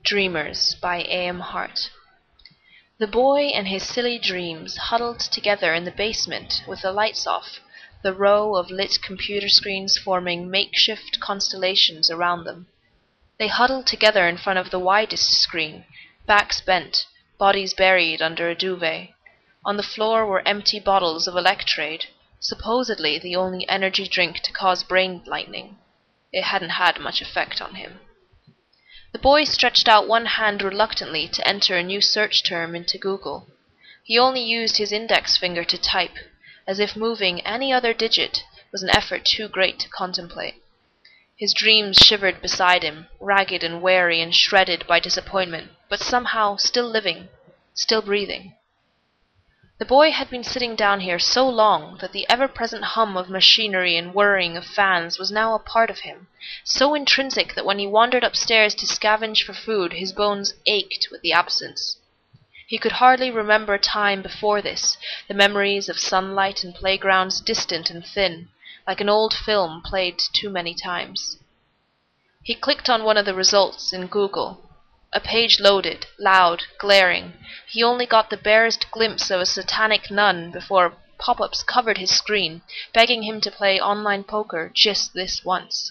Dreamers by A.M. Hart. The boy and his silly dreams huddled together in the basement with the lights off, the row of lit computer screens forming makeshift constellations around them. They huddled together in front of the widest screen, backs bent, bodies buried under a duvet. On the floor were empty bottles of Electrade, supposedly the only energy drink to cause brain lightning. It hadn't had much effect on him. The boy stretched out one hand reluctantly to enter a new search term into Google. He only used his index finger to type, as if moving any other digit was an effort too great to contemplate. His dreams shivered beside him, ragged and weary and shredded by disappointment, but somehow still living, still breathing. The boy had been sitting down here so long that the ever-present hum of machinery and whirring of fans was now a part of him, so intrinsic that when he wandered upstairs to scavenge for food, his bones ached with the absence. He could hardly remember time before this, the memories of sunlight and playgrounds distant and thin, like an old film played too many times. He clicked on one of the results in Google. A page loaded, loud, glaring. He only got the barest glimpse of a satanic nun before pop-ups covered his screen, begging him to play online poker just this once.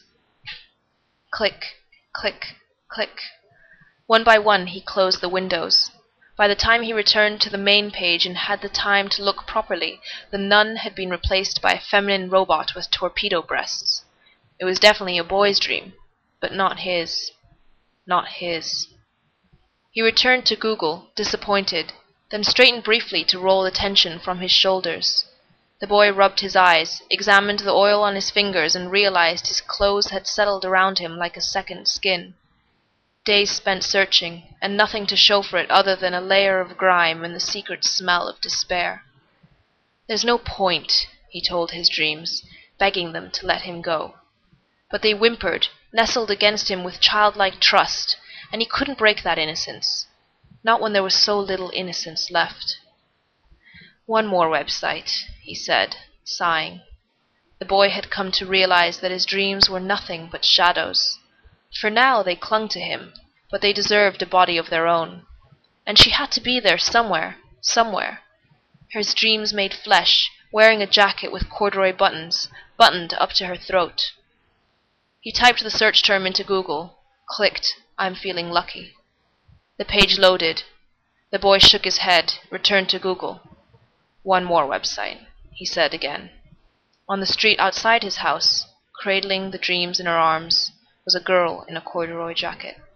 Click, click, click. One by one he closed the windows. By the time he returned to the main page and had the time to look properly, the nun had been replaced by a feminine robot with torpedo breasts. It was definitely a boy's dream, but not his. Not his. He returned to Google, disappointed, then straightened briefly to roll the tension from his shoulders. The boy rubbed his eyes, examined the oil on his fingers, and realized his clothes had settled around him like a second skin. Days spent searching, and nothing to show for it other than a layer of grime and the secret smell of despair. There's no point, he told his dreams, begging them to let him go. But they whimpered, nestled against him with childlike trust, and he couldn't break that innocence. Not when there was so little innocence left. One more website, he said, sighing. The boy had come to realize that his dreams were nothing but shadows. For now they clung to him, but they deserved a body of their own. And she had to be there somewhere, somewhere. His dreams made flesh, wearing a jacket with corduroy buttons, buttoned up to her throat. He typed the search term into Google, clicked, "I'm feeling lucky." The page loaded. The boy shook his head, returned to Google. One more website, he said again. On the street outside his house, cradling the dreams in her arms, was a girl in a corduroy jacket.